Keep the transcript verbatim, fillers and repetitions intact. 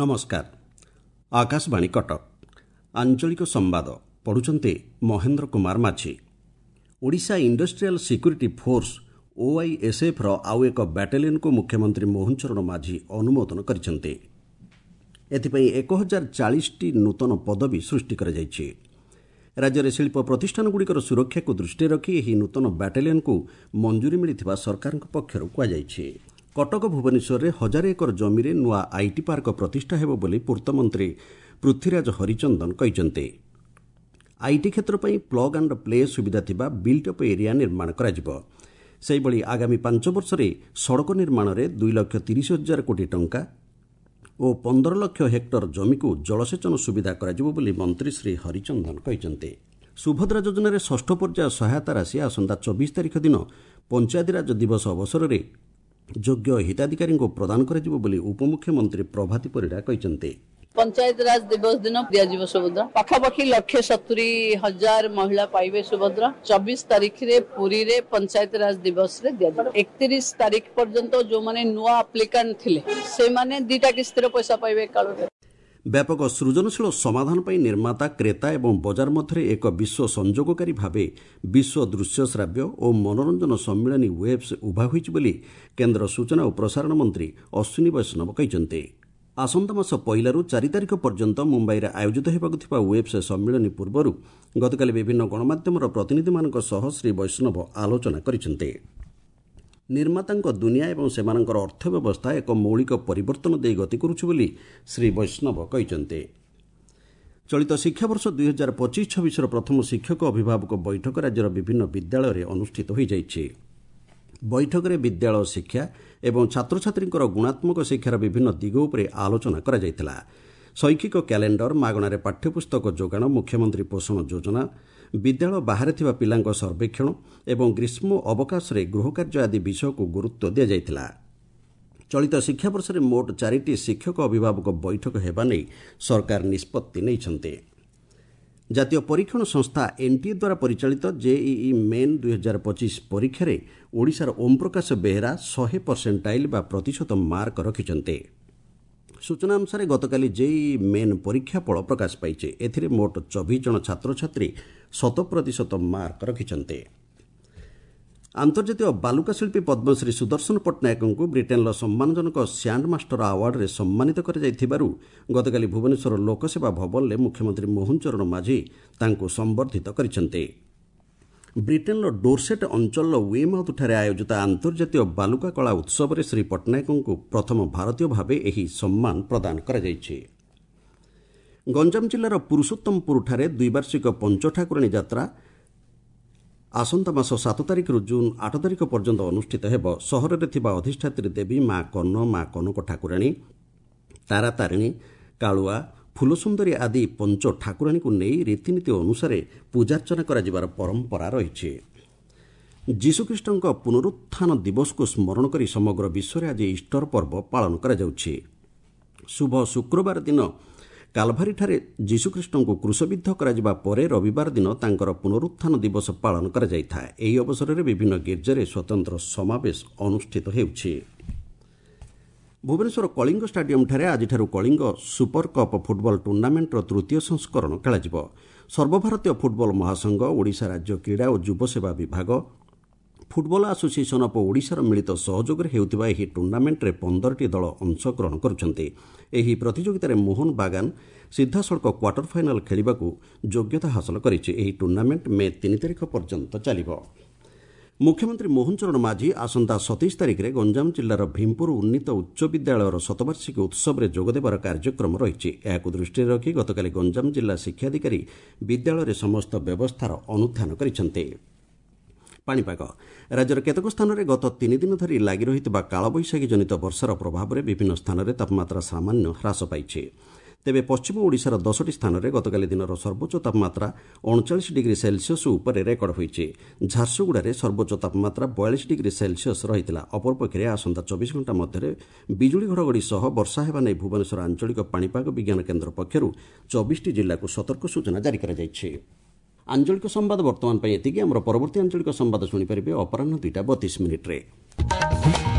नमस्कार आकाशवाणी कटक आंचलिक संवाद पढ़ुचंते Mahendra Kumar Majhi. Odisha industrial security force OISF रो आउ एक बैटालियन को मुख्यमंत्री मोहन चरण माझी अनुमोदन करिसेंते। एथिपई एक हजार चालीस टी नूतन पदवी सृष्टि कर जाइछि। राज्य में शिल्प प्रतिष्ठानगुड़िकर सुरक्षा को दृष्टि रखी यह नूतन बैटालियन को मंजूरी मिलिथिबा सरकार पक्षर कहुଯାଇଛି। कटक भुवनेश्वर में हजार एकर जमी में नुआ आईटी पार्क प्रतिष्ठा हेबो बोली पूर्तमंत्री पृथ्वीराज हरिचंदन कहिसेंते। आईटी क्षेत्र पर प्लग एंड प्ले सुविधा थिबा बिल्ट अप एरिया निर्माण कराजिबो। सेहिभଳି आगामी पांच वर्ष में सड़क निर्माण में दुई लक्ष तीस हजार कोटी टंका और पंदर लक्ष हेक्टर जमी को जलसेचन सुविधा कराजिबो बोली मंत्री श्री हरिचंदन कहिसेंते। सुभद्रा योजन षष्ठ पर्याय सहायता राशि आसंता चौबीस तारिख दिन पंचायतीराज दिवस अवसर में योग्य हिताधिकारी को प्रदान कराजिबो बोली उपमुख्यमंत्री प्रभाती परिड़ा कहिसेंते। पंचायत राज दिवस दिन दिया सुभद्रा पाखापाखि लक्षे सतुरी हजार महिला पाइबे सुभद्रा। चौबीस तारीख रे पुरी रे पंचायत राज दिवस रे दिया एकतीस तारीख पर्यंत जो माने नुआ एप्लिकेंट थिले से माने दीटा किस्तिर पैसा पाइबे कालो। व्यापक सृजनशील समाधान पर निर्माता क्रेता एवं बजार मध्य एक विश्व संयोगकारी भावे विश्व दृश्य श्राव्य और मनोरंजन सम्मिलनी वेब्स उभा होइछि बोली केन्द्र सूचना और प्रसारण मंत्री अश्विनी वैष्णव कहिसेंते। आसंता मास पहिलारू चारि तारिख पर्यंत मुंबई में आयोजित होबाकु थिबा वेब्स सम्मिलनी पूर्वरू गतकाली विभिन्न गणमाध्यमर प्रतिनिधिमानक सह श्री वैष्णव आलोचना करिसेंते। निर्मातांक दुनिया एवं सेमानंकर अर्थव्यवस्था एक मौलिक परिवर्तन दे गति करुछि बोली श्री वैष्णव कहिसेंते। चलित शिक्षावर्ष दुई हजार पच्चीस छब्बीस प्रथम शिक्षक अभिभावक बैठक राज्यर विभिन्न विद्यालय में अनुष्ठित हो जाइछि। बैठक में विद्यालय शिक्षा एवं छात्र छात्री गुणात्मक शिक्षार विभिन्न दिग उपरे आलोचना करा जायतिला। शैक्षिक कैलेंडर मागणारे पाठ्यपुस्तक जोगाण मुख्यमंत्री पोषण योजना विद्यालय बाहर थिबा पिलांक सर्वेक्षण एवं ग्रीष्म अवकाश रे गृह कार्य आदि विषय को गुरुत्व दिया जायतिला। चलित शिक्षा वर्ष में मोट चारिटी शिक्षक अभिभावक बैठक हेबा नै सरकार निष्पत्ति नैछन्ते। जातीय परीक्षण संस्था एनटीए द्वारा परिचालित जेईई मेन दुई हजार पच्चीस परीक्षा रे ओडिशार ओम प्रकाश बेहेरा सौ परसेंटाइल बा प्रतिशत मार्क रखिछन्ते। सूचना अनुसार गतकाली जेईई मेन परीक्षा फल प्रकाश पाइছে। एथिरे मोट चौबीस जन छात्र छात्री शत प्रतिशत मार्क रखिछन्ते। अंतर्जातीय बालुका शिल्पी पद्मश्री सुदर्शन पट्टनायक को ब्रिटेन सम्मानजनक सैंड मास्टर अवार्ड रे सम्मानित कर जाइथिबारु गतकाली भुवनेश्वर लोकसेवा भवन में मुख्यमंत्री मोहन चरण माझी तांको संबर्धित करिसेंते। ब्रिटेन डोरसेट अंचल वेमाउथ ठारे आयोजित अंतर्जातीय बालुका कला उत्सव में श्री पट्टनायक को प्रथम भारतीय भावे एही सम्मान प्रदान करा जाइछि। गंजाम जिलार पुरुषोत्तमपुर ठारे द्विवार्षिक पंचठाकुराणी यात्रा आसंता मास सात तारिख जून आठ तारिख पर्यंत अनुष्ठित हेब। सहर में थिबा अधिष्ठात्री देवी मां कन्न मां कनक ठाकुराणी तारातारिणी कालुआ फुलसुंदरी आदि पंच ठाकुराणी को नहीं रीतिनीति अनुसार पूजार्चना कर परंपरा रही। जीशुख्रीष्टों पुनरुत्थान दिवस को स्मरण कर समग्र विश्व में आज ईस्टर पर्व पालन करा जाउछि। शुभ शुक्रवार दिन कालभारी ठारे जीशुख्रीष्टों को क्रूशबिद्ध करा परे रविवार दिन तांकर पुनरुत्थान दिवस पालन करा जाइथा। एही अवसर में विभिन्न गिर्जार स्वतंत्र समावेश अनुष्ठित हेउछि। भुवनेश्वर कलिंग स्टाडियम ठारे आजिठारु कलिंग सुपर कप फुटबॉल टूर्नामेंटर तृतीय संस्करण खेलाजिबो। सर्वभारतीय फुटबॉल महासंघ ओडिशा राज्य क्रीड़ा और युवसेवा विभाग फुटबॉल एसोसिएशन ऑफ ओडिशार मिलित सहयोग हेउथिबा एही टूर्नामेंट रे पंद्रह दल अंशग्रहण करुछन्ते। एही प्रतियोगिता रे मोहन बागान सीधासळख क्वार्टर फाइनाल खेलिबाकू योग्यता हासिल करिछि। एही टूर्नामेंट मे तीन तारिख पर्यंत चलिबो। मुख्यमंत्री मोहन चरण माझी आसंता सतैश तारिख रे गंजाम जिलार भीमपुर उन्नीत उच्च विद्यालयर शतवार्षिकी उत्सव में जोगदेवार कार्यक्रम रही। एहाकू दृष्टि रखी गतकाली गंजाम जिला शिक्षाधिकारी विद्यालय रे समस्त व्यवस्थार अनुधान करिसेंते। पाणीपाग राज्यर केतक स्थान में गत तीन दिन धरी लगी रही कालबैशाखी जनित वर्षार प्रभाव में विभिन्न स्थान में तापमात्रा सामान्य ह्रास पाई। तेबे पश्चिम ओडिशार दसटी स्थान में गतकाली दिनर सर्वोच्च तापमात्रा अड़चाश डिग्री सेल्सियस उपर रेकर्ड होइछि। झारसुगुड़ा सर्वोच्च तापमात्रा बयालीस डिग्री सेल्सियस रही। अपरपक्षे आसंता चौबीस घंटा मध्य बिजुली घड़घड़ी सह वर्षा हेबा नै भुवनेश्वर आंचलिक पाणीपाग विज्ञान केन्द्र पक्षरु चौबीस जिला को सतर्क सूचना जारी करा जायछि। आंचलिक संवाद वर्तमान एतिकी। आमर परवर्ती आंचलिक संवाद शुणिपारे अपराह्न दुईटा बतीस मिनिट्रे।